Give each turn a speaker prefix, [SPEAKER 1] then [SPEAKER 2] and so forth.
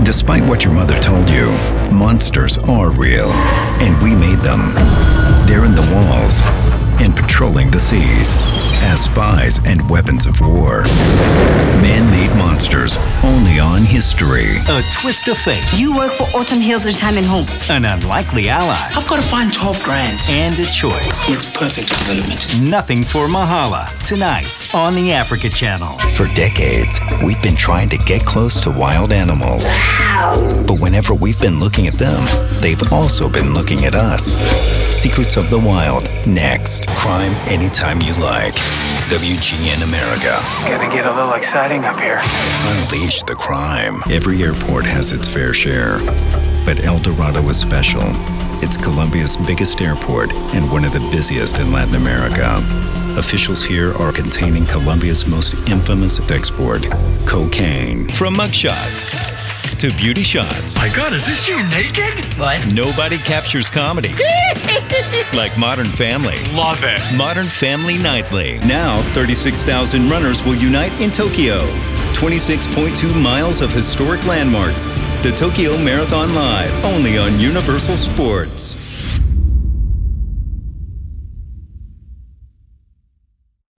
[SPEAKER 1] Despite what your mother told you, monsters are real, and we made them. They're in the walls and patrolling the seas as spies and weapons of war. Man-made monsters, only on History.
[SPEAKER 2] A twist of fate.
[SPEAKER 3] You work for Autumn Hills Retirement Home.
[SPEAKER 2] An unlikely ally.
[SPEAKER 4] I've got to find 12 grand.
[SPEAKER 2] And a choice.
[SPEAKER 4] It's perfect development.
[SPEAKER 2] Nothing for Mahala. Tonight on the Africa Channel.
[SPEAKER 1] For decades, we've been trying to get close to wild animals. But whenever we've been looking at them, they've also been looking at us. Secrets of the Wild, next. Crime anytime you like. WGN America.
[SPEAKER 5] Gonna get a little exciting up here.
[SPEAKER 1] Unleash the crime. Every airport has its fair share, but El Dorado is special. It's Colombia's biggest airport and one of the busiest in Latin America. Officials here are containing Colombia's most infamous export, cocaine. From mugshots to beauty shots.
[SPEAKER 6] My God, is this you naked?
[SPEAKER 3] What?
[SPEAKER 1] Nobody captures comedy like Modern Family.
[SPEAKER 6] Love it.
[SPEAKER 1] Modern Family Nightly. Now, 36,000 runners will unite in Tokyo. 26.2 miles of historic landmarks. The Tokyo Marathon Live, only on Universal Sports.